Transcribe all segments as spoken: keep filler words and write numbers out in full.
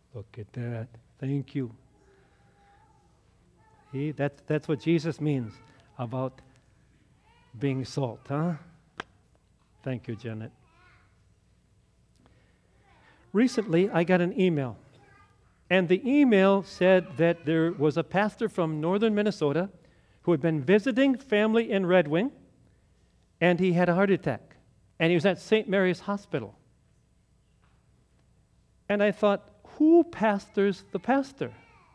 Look at that. Thank you. See, that's, that's what Jesus means about being salt, huh? Thank you, Janet. Recently, I got an email, and the email said that there was a pastor from northern Minnesota who had been visiting family in Red Wing, and he had a heart attack, and he was at Saint Mary's Hospital. And I thought, who pastors the pastor?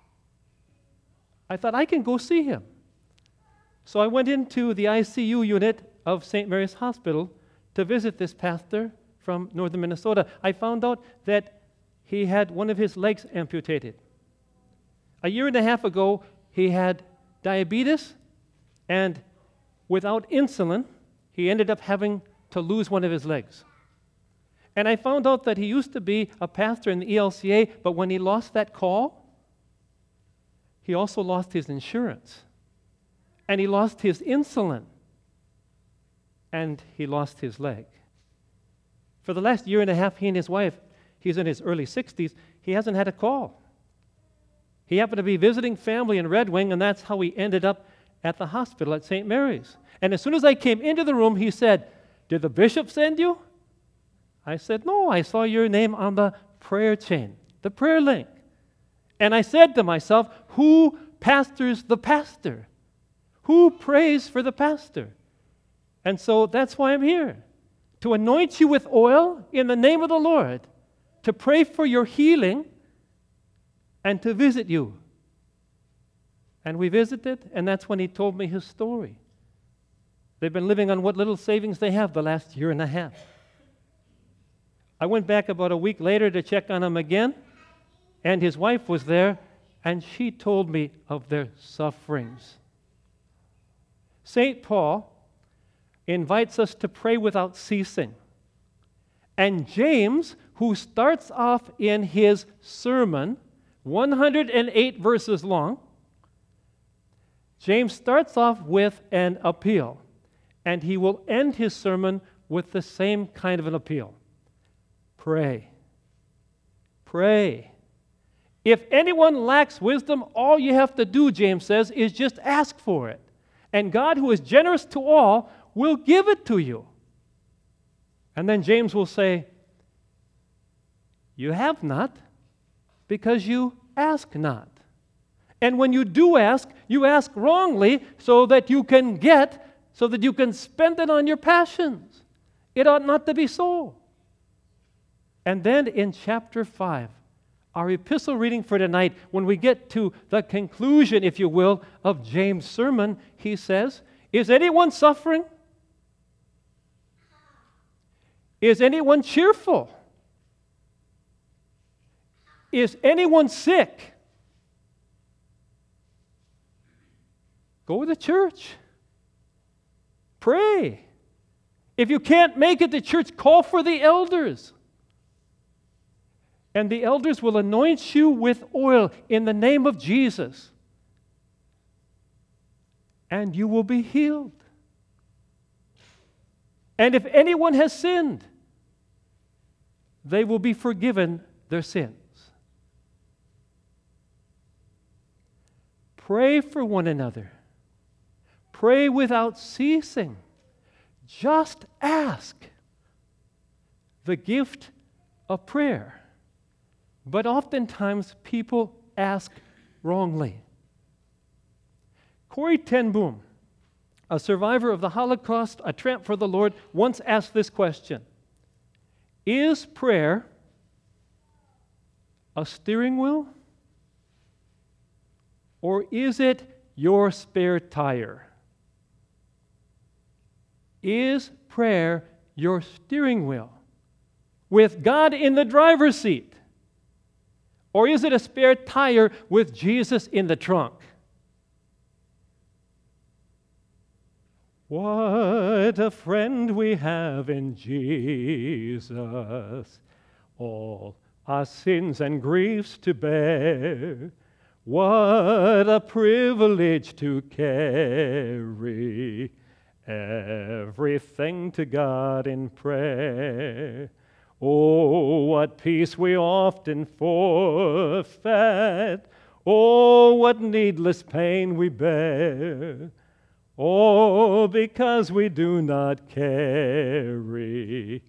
I thought, I can go see him. So I went into the I C U unit of Saint Mary's Hospital to visit this pastor from northern Minnesota. I found out that he had one of his legs amputated. A year and a half ago, he had diabetes, and without insulin, he ended up having to lose one of his legs. And I found out that he used to be a pastor in the E L C A, but when he lost that call, he also lost his insurance, and he lost his insulin, and he lost his leg. For the last year and a half, he and his wife, he's in his early sixties, he hasn't had a call. He happened to be visiting family in Red Wing, and that's how he ended up at the hospital at Saint Mary's. And as soon as I came into the room, he said, "Did the bishop send you?" I said, "No, I saw your name on the prayer chain, the prayer link." And I said to myself, who pastors the pastor? Who prays for the pastor? And so that's why I'm here, to anoint you with oil in the name of the Lord, to pray for your healing, and to visit you. And we visited, and that's when he told me his story. They've been living on what little savings they have the last year and a half. I went back about a week later to check on him again, and his wife was there, and she told me of their sufferings. Saint Paul invites us to pray without ceasing. And James, who starts off in his sermon, one hundred eight verses long, James starts off with an appeal, and he will end his sermon with the same kind of an appeal. Pray. Pray. If anyone lacks wisdom, all you have to do, James says, is just ask for it. And God, who is generous to all, will give it to you. And then James will say, you have not because you ask not. And when you do ask, you ask wrongly so that you can get, so that you can spend it on your passions. It ought not to be so. And then in chapter five, our epistle reading for tonight, when we get to the conclusion, if you will, of James' sermon, he says, is anyone suffering? Is anyone cheerful? Is anyone sick? Go to church. Pray. If you can't make it to church, call for the elders. And the elders will anoint you with oil in the name of Jesus. And you will be healed. And if anyone has sinned, they will be forgiven their sins. Pray for one another. Pray without ceasing. Just ask. The gift of prayer. But oftentimes people ask wrongly. Corrie ten Boom, a survivor of the Holocaust, a tramp for the Lord, once asked this question: is prayer a steering wheel, or is it your spare tire? Is prayer your steering wheel with God in the driver's seat? Or is it a spare tire with Jesus in the trunk? What a friend we have in Jesus, all our sins and griefs to bear. What a privilege to carry everything to God in prayer. Oh, what peace we often forfeit. Oh, what needless pain we bear. Oh, because we do not carry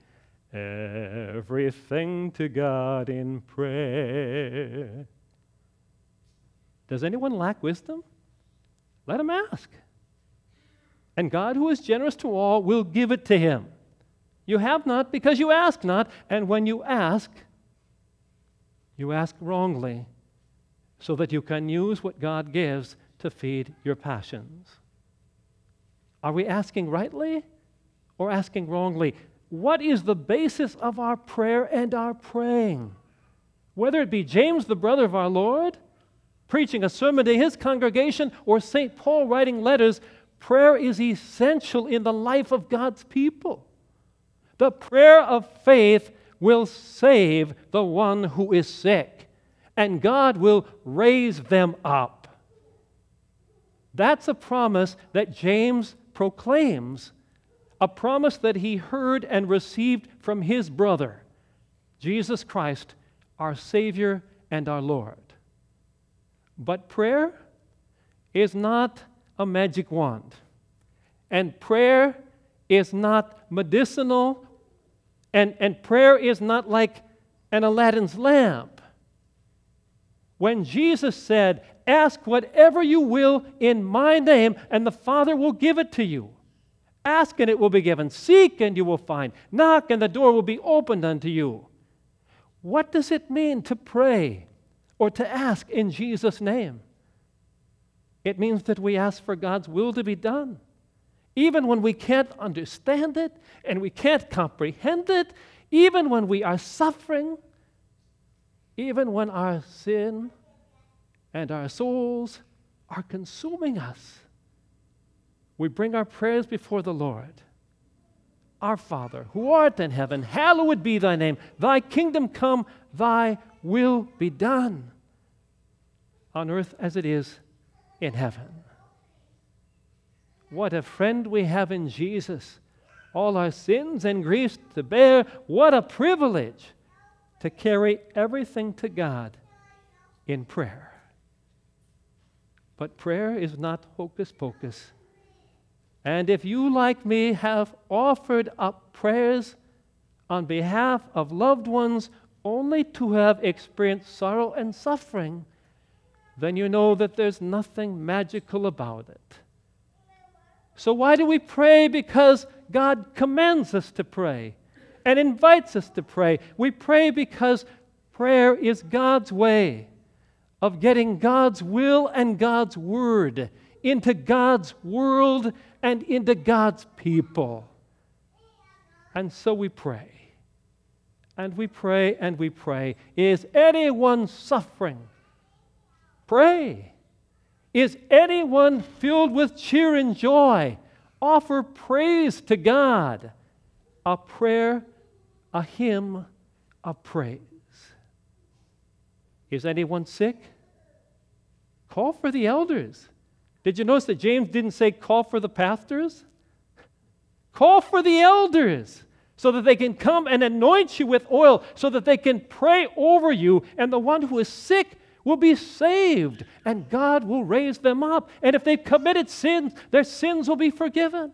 everything to God in prayer. Does anyone lack wisdom? Let him ask. And God, who is generous to all, will give it to him. You have not because you ask not, and when you ask, you ask wrongly, so that you can use what God gives to feed your passions. Are we asking rightly or asking wrongly? What is the basis of our prayer and our praying? Whether it be James, the brother of our Lord, preaching a sermon to his congregation, or Saint Paul writing letters, prayer is essential in the life of God's people. The prayer of faith will save the one who is sick, and God will raise them up. That's a promise that James proclaims, a promise that he heard and received from his brother, Jesus Christ, our Savior and our Lord. But prayer is not a magic wand, and prayer is not medicinal, and, and prayer is not like an Aladdin's lamp. When Jesus said, "Ask whatever you will in my name, and the Father will give it to you. Ask and it will be given. Seek and you will find. Knock and the door will be opened unto you." What does it mean to pray or to ask in Jesus' name? It means that we ask for God's will to be done. Even when we can't understand it and we can't comprehend it, even when we are suffering, even when our sin and our souls are consuming us, we bring our prayers before the Lord. Our Father, who art in heaven, hallowed be thy name. Thy kingdom come, thy will be done, on earth as it is in heaven. What a friend we have in Jesus. All our sins and griefs to bear. What a privilege to carry everything to God in prayer. But prayer is not hocus pocus. And if you, like me, have offered up prayers on behalf of loved ones only to have experienced sorrow and suffering, then you know that there's nothing magical about it. So why do we pray? Because God commands us to pray and invites us to pray. We pray because prayer is God's way of getting God's will and God's word into God's world and into God's people. And so we pray. And we pray and we pray. Is anyone suffering? Pray. Is anyone filled with cheer and joy? Offer praise to God. A prayer, a hymn of praise. Is anyone sick? Call for the elders. Did you notice that James didn't say call for the pastors? Call for the elders so that they can come and anoint you with oil, so that they can pray over you, and the one who is sick will be saved, and God will raise them up. And if they've committed sins, their sins will be forgiven.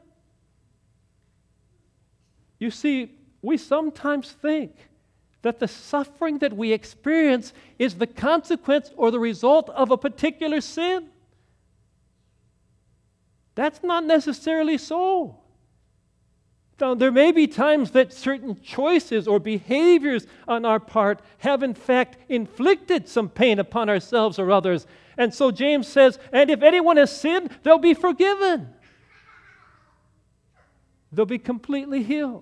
You see, we sometimes think that the suffering that we experience is the consequence or the result of a particular sin. That's not necessarily so. Now, there may be times that certain choices or behaviors on our part have in fact inflicted some pain upon ourselves or others. And so James says, and if anyone has sinned, they'll be forgiven. They'll be completely healed.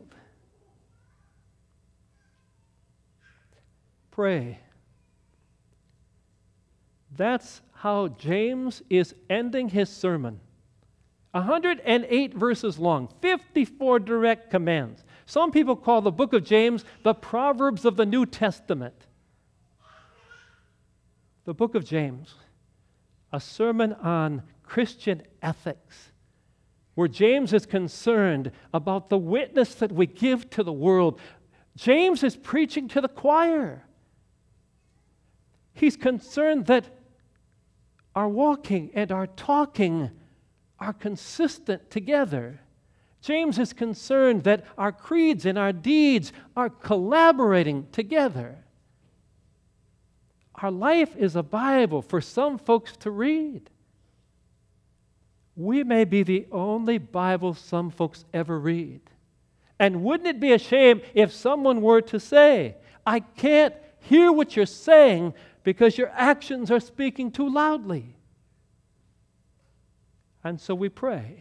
Pray. That's how James is ending his sermon. one hundred eight verses long, fifty-four direct commands. Some people call the book of James the Proverbs of the New Testament. The book of James, a sermon on Christian ethics, where James is concerned about the witness that we give to the world, James is preaching to the choir. He's concerned that our walking and our talking are consistent together. James is concerned that our creeds and our deeds are collaborating together. Our life is a Bible for some folks to read. We may be the only Bible some folks ever read. And wouldn't it be a shame if someone were to say, I can't hear what you're saying because your actions are speaking too loudly? And so we pray.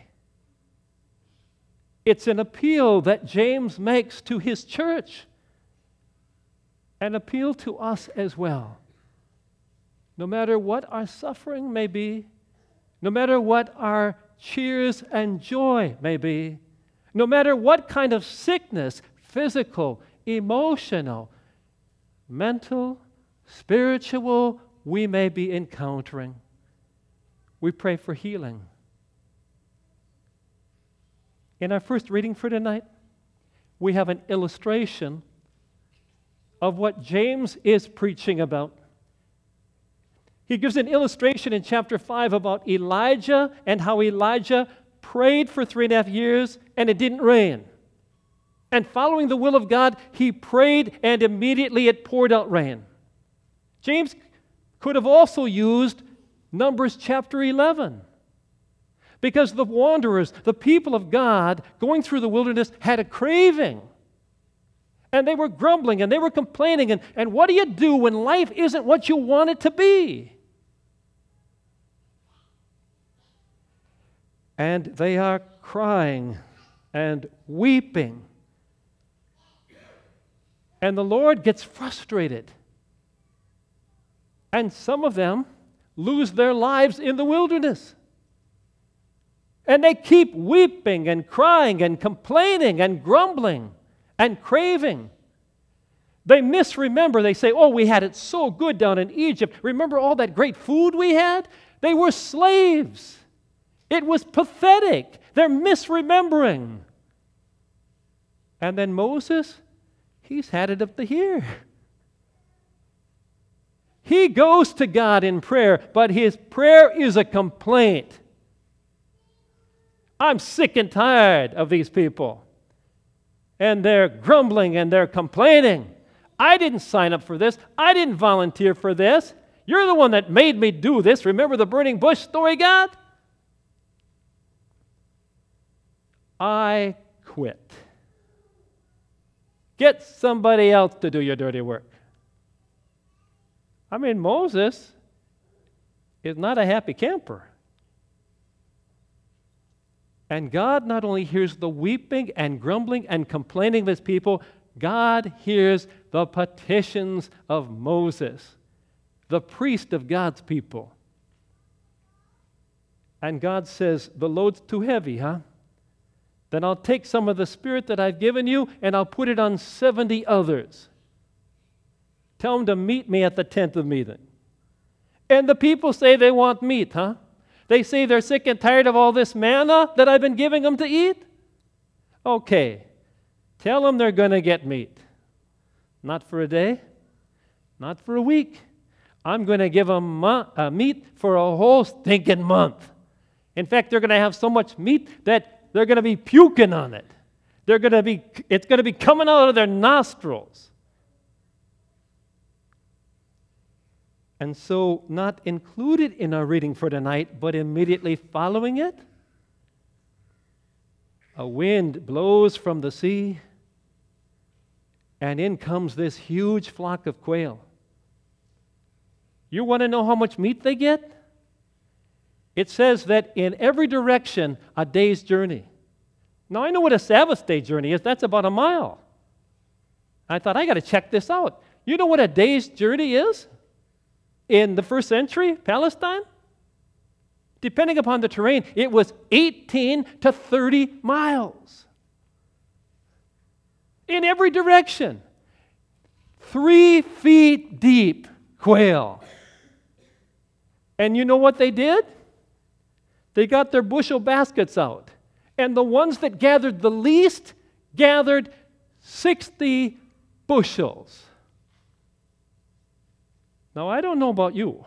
It's an appeal that James makes to his church, an appeal to us as well. No matter what our suffering may be, no matter what our cheers and joy may be, no matter what kind of sickness, physical, emotional, mental, spiritual, we may be encountering, we pray for healing. In our first reading for tonight, we have an illustration of what James is preaching about. He gives an illustration in chapter five about Elijah and how Elijah prayed for three and a half years and it didn't rain. And following the will of God, he prayed and immediately it poured out rain. James could have also used Numbers chapter eleven. Because the wanderers, the people of God going through the wilderness had a craving. And they were grumbling and they were complaining. And, and what do you do when life isn't what you want it to be? And they are crying and weeping. And the Lord gets frustrated. And some of them lose their lives in the wilderness. And they keep weeping and crying and complaining and grumbling and craving. They misremember. They say, oh, we had it so good down in Egypt. Remember all that great food we had? They were slaves. It was pathetic. They're misremembering. And then Moses, he's had it up to here. He goes to God in prayer, but his prayer is a complaint. I'm sick and tired of these people. And they're grumbling and they're complaining. I didn't sign up for this. I didn't volunteer for this. You're the one that made me do this. Remember the burning bush story, God? I quit. Get somebody else to do your dirty work. I mean, Moses is not a happy camper. And God not only hears the weeping and grumbling and complaining of his people, God hears the petitions of Moses, the priest of God's people. And God says, the load's too heavy, huh? Then I'll take some of the Spirit that I've given you and I'll put it on seventy others. Tell them to meet me at the tent of meeting. And the people say they want meat, huh? They say they're sick and tired of all this manna that I've been giving them to eat? Okay, tell them they're going to get meat. Not for a day, not for a week. I'm going to give them mo- uh, meat for a whole stinking month. In fact, they're going to have so much meat that they're going to be puking on it. They're going to be, it's going to be coming out of their nostrils. And so, not included in our reading for tonight, but immediately following it, a wind blows from the sea, and in comes this huge flock of quail. You want to know how much meat they get? It says that in every direction, a day's journey. Now, I know what a Sabbath day journey is. That's about a mile. I thought, I got to check this out. You know what a day's journey is? In the first century, Palestine, depending upon the terrain, it was eighteen to thirty miles. In every direction. Three feet deep quail. And you know what they did? They got their bushel baskets out. And the ones that gathered the least gathered sixty bushels. Now, I don't know about you,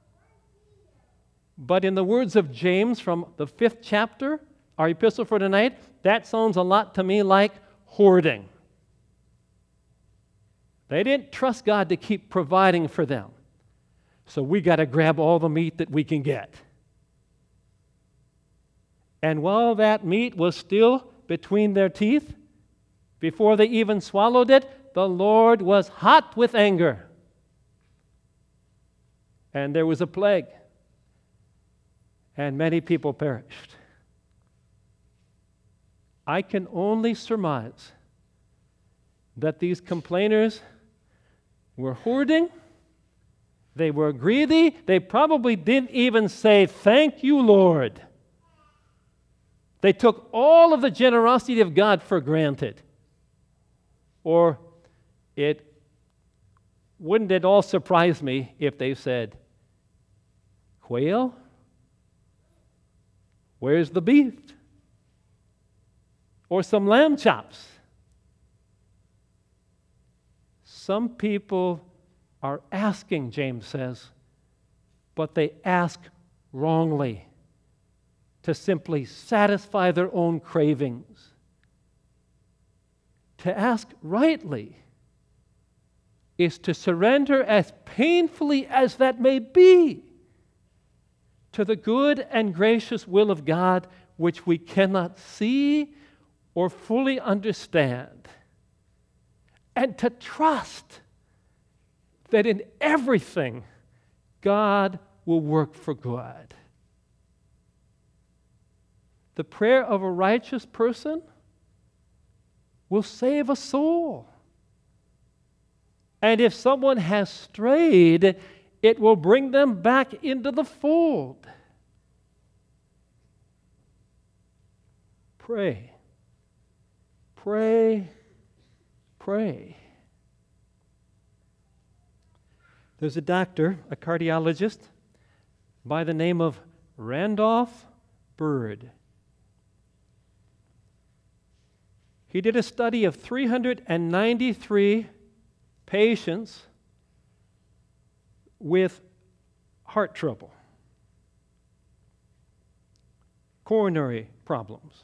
but in the words of James from the fifth chapter, our epistle for tonight, that sounds a lot to me like hoarding. They didn't trust God to keep providing for them. So we got to grab all the meat that we can get. And while that meat was still between their teeth, before they even swallowed it, the Lord was hot with anger. And there was a plague. And many people perished. I can only surmise that these complainers were hoarding, they were greedy, they probably didn't even say, "Thank you, Lord." They took all of the generosity of God for granted. Or it wouldn't it all surprise me if they said, "Quail? Where's the beef?" Or some lamb chops. Some people are asking, James says, but they ask wrongly to simply satisfy their own cravings. To ask rightly is to surrender, as painfully as that may be, to the good and gracious will of God, which we cannot see or fully understand, and to trust that in everything God will work for good. The prayer of a righteous person will save a soul. And if someone has strayed, it will bring them back into the fold. Pray. Pray. Pray. There's a doctor, a cardiologist, by the name of Randolph Bird. He did a study of three hundred ninety-three patients with heart trouble, coronary problems.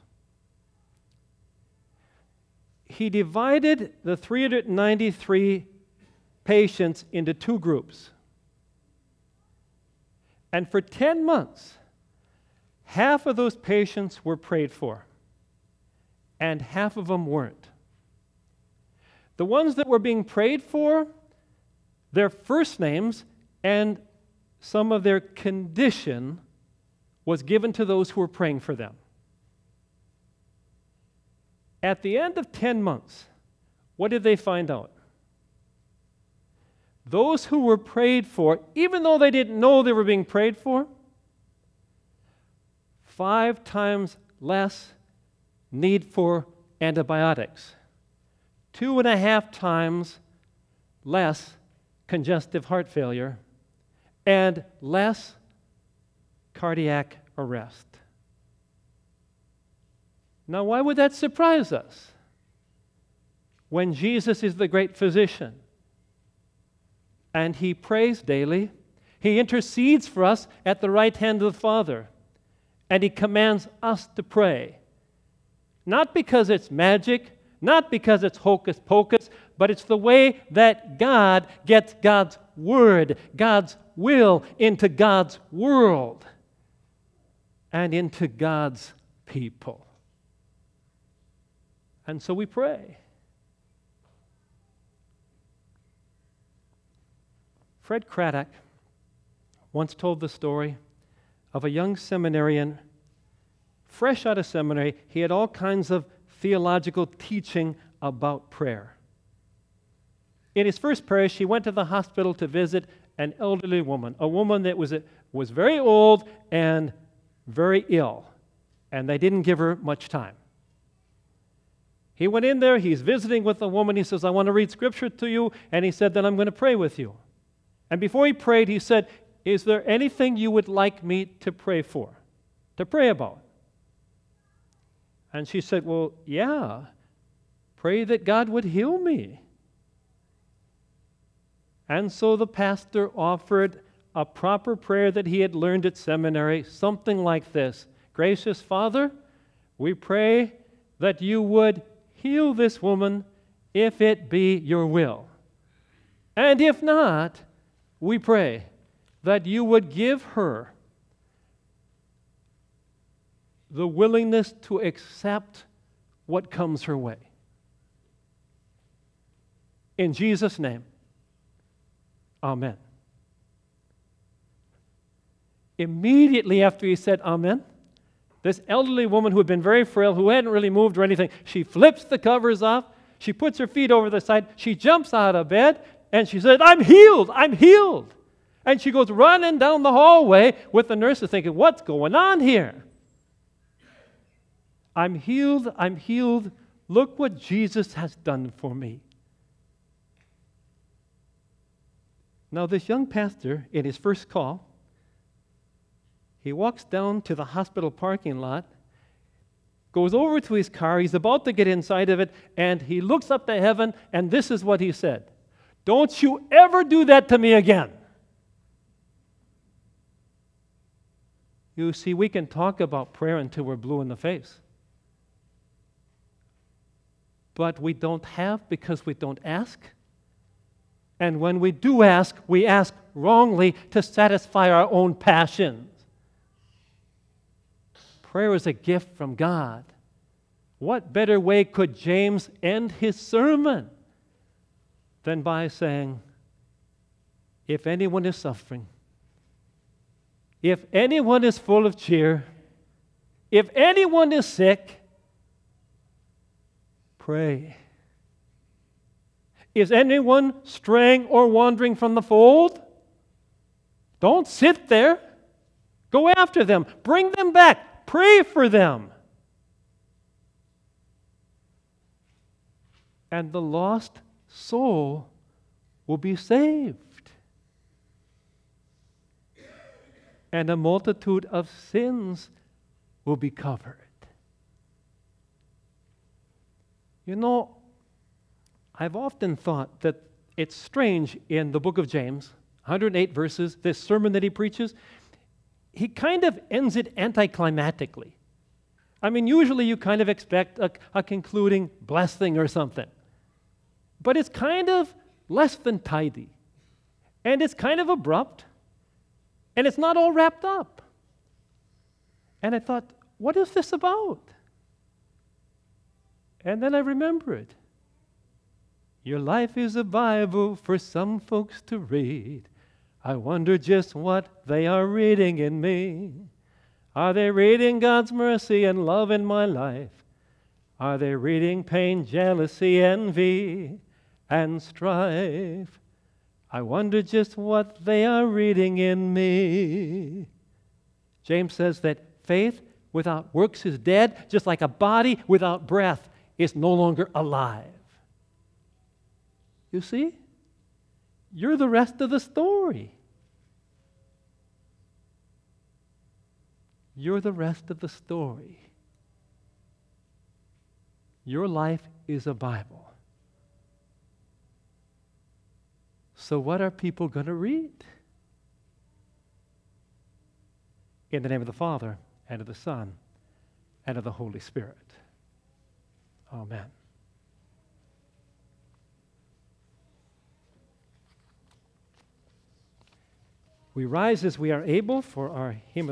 He divided the three hundred ninety-three patients into two groups. And for ten months, half of those patients were prayed for, and half of them weren't. The ones that were being prayed for, their first names and some of their condition was given to those who were praying for them. At the end of ten months, what did they find out? Those who were prayed for, even though they didn't know they were being prayed for, five times less need for antibiotics, two and a half times less congestive heart failure, and less cardiac arrest. Now, why would that surprise us when Jesus is the great physician and he prays daily, he intercedes for us at the right hand of the Father, and he commands us to pray? Not because it's magic, not because it's hocus pocus, but it's the way that God gets God's word, God's will into God's world and into God's people. And so we pray. Fred Craddock once told the story of a young seminarian, fresh out of seminary. He had all kinds of theological teaching about prayer. In his first parish, he went to the hospital to visit an elderly woman, a woman that was, was very old and very ill, and they didn't give her much time. He went in there, he's visiting with the woman, he says, "I want to read scripture to you," and he said, "Then I'm going to pray with you." And before he prayed, he said, "Is there anything you would like me to pray for, to pray about?" And she said, "Well, yeah, pray that God would heal me." And so the pastor offered a proper prayer that he had learned at seminary, something like this: Gracious Father, we pray that you would heal this woman if it be your will. And if not, we pray that you would give her the willingness to accept what comes her way. In Jesus' name, amen. Immediately after he said amen, this elderly woman who had been very frail, who hadn't really moved or anything, she flips the covers off, she puts her feet over the side, she jumps out of bed, and she said, I'm healed, I'm healed. And she goes running down the hallway with the nurses thinking, what's going on here? I'm healed, I'm healed. Look what Jesus has done for me. Now, this young pastor, in his first call, he walks down to the hospital parking lot, goes over to his car, he's about to get inside of it, and he looks up to heaven, and this is what he said: don't you ever do that to me again. You see, we can talk about prayer until we're blue in the face. But we don't have because we don't ask. And when we do ask, we ask wrongly to satisfy our own passions. Prayer is a gift from God. What better way could James end his sermon than by saying, if anyone is suffering, if anyone is full of cheer, if anyone is sick, pray. Is anyone straying or wandering from the fold? Don't sit there. Go after them. Bring them back. Pray for them. And the lost soul will be saved. And a multitude of sins will be covered. You know, I've often thought that it's strange in the book of James, one hundred eight verses, this sermon that he preaches, he kind of ends it anticlimactically. I mean, usually you kind of expect a, a concluding blessing or something. But it's kind of less than tidy. And it's kind of abrupt. And it's not all wrapped up. And I thought, what is this about? And then I remembered. Your life is a Bible for some folks to read. I wonder just what they are reading in me. Are they reading God's mercy and love in my life? Are they reading pain, jealousy, envy, and strife? I wonder just what they are reading in me. James says that faith without works is dead, just like a body without breath is no longer alive. You see? You're the rest of the story. You're the rest of the story. Your life is a Bible. So what are people going to read? In the name of the Father, and of the Son, and of the Holy Spirit. Amen. We rise as we are able for our hymn.